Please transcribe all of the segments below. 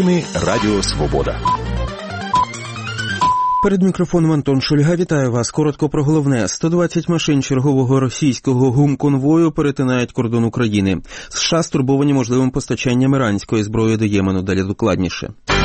Новини Радіо Свобода. Перед мікрофоном Антон Шульга. Вітаю вас. Коротко про головне. 120 машин чергового російського гумконвою перетинають кордон України. США стурбовані можливим постачанням іранської зброї до Ємену. Далі докладніше.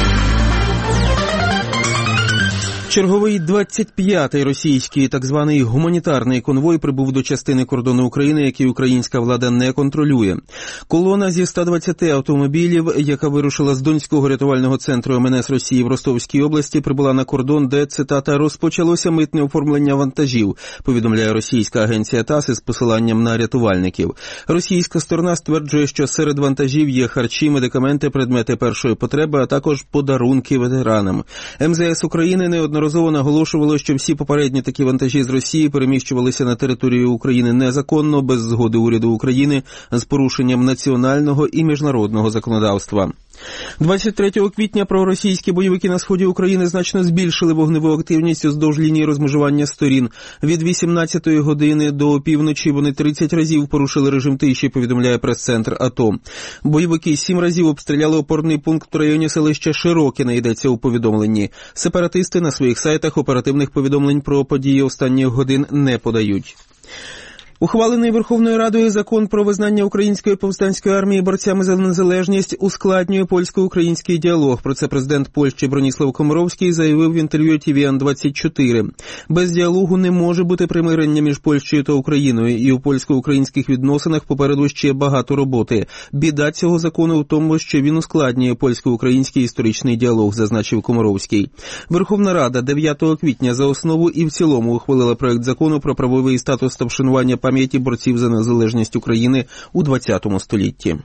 Черговий 25-й російський так званий гуманітарний конвой прибув до частини кордону України, який українська влада не контролює. Колона зі 120 автомобілів, яка вирушила з Донського рятувального центру МНС Росії в Ростовській області, прибула на кордон, де, цитата, «розпочалося митне оформлення вантажів», повідомляє російська агенція ТАСС із посиланням на рятувальників. Російська сторона стверджує, що серед вантажів є харчі, медикаменти, предмети першої потреби, а також подарунки ветеранам. МЗС України неодноразово наголошувало, що всі попередні такі вантажі з Росії переміщувалися на територію України незаконно, без згоди уряду України, з порушенням національного і міжнародного законодавства. 23 квітня проросійські бойовики на сході України значно збільшили вогневу активність уздовж лінії розмежування сторін. Від 18-ї години до півночі вони 30 разів порушили режим тиші, повідомляє прес-центр АТО. Бойовики 7 разів обстріляли опорний пункт в районі селища Широкине, йдеться у повідомленні. Сепаратисти на своїх сайтах оперативних повідомлень про події останніх годин не подають. Ухвалений Верховною Радою закон про визнання Української повстанської армії борцями за незалежність ускладнює польсько-український діалог. Про це президент Польщі Броніслав Комаровський заявив в інтерв'ю TVN24. Без діалогу не може бути примирення між Польщею та Україною, і у польсько-українських відносинах попереду ще багато роботи. Біда цього закону в тому, що він ускладнює польсько-український історичний діалог, зазначив Комаровський. Верховна Рада 9 квітня за основу і в цілому ухвалила проект закону про правовий статус та вшанування пам'яті борців за незалежність України у ХХ столітті.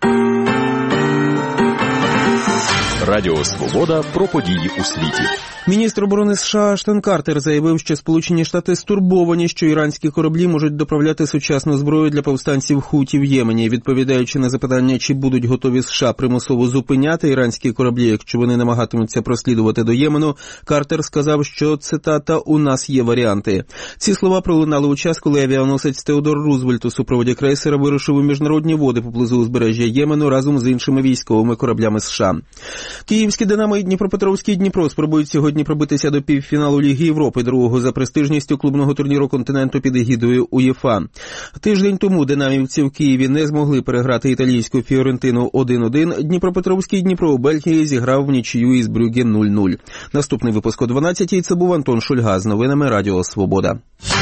Радіо Свобода про події у світі. Міністр оборони США Аштон Картер заявив, що Сполучені Штати стурбовані, що іранські кораблі можуть доправляти сучасну зброю для повстанців Хуті в Ємені. Відповідаючи на запитання, чи будуть готові США примусово зупиняти іранські кораблі, якщо вони намагатимуться прослідувати до Ємену, Картер сказав, що, цитата, «у нас є варіанти». Ці слова пролунали у час, коли авіаносець Теодор Рузвельт у супроводі крейсера вирушив у міжнародні води поблизу узбережжя Ємену разом з іншими військовими кораблями США. Київські «Динамо» і Дніпропетровський «Дніпро» спробують сьогодні пробитися до півфіналу Ліги Європи, другого за престижністю клубного турніру континенту під егідою УЄФА. Тиждень тому динамівці в Києві не змогли переграти італійську Фіорентину 1-1. Дніпропетровський «Дніпро» у Бельгії зіграв в нічию із Брюгге 0-0. Наступний випуск о 12-й. Це був Антон Шульга з новинами Радіо Свобода.